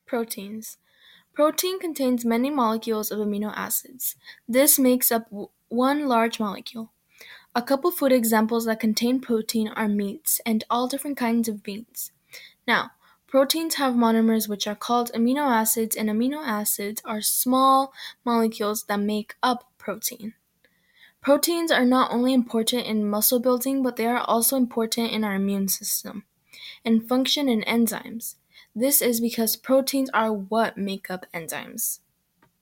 Proteins. Protein contains many molecules of amino acids. This makes up one large molecule. A couple food examples that contain protein are meats and all different kinds of beans. Now, proteins have monomers which are called amino acids, and amino acids are small molecules that make up protein. Proteins are not only important in muscle building, but they are also important in our immune system and function in enzymes. This is because proteins are what make up enzymes.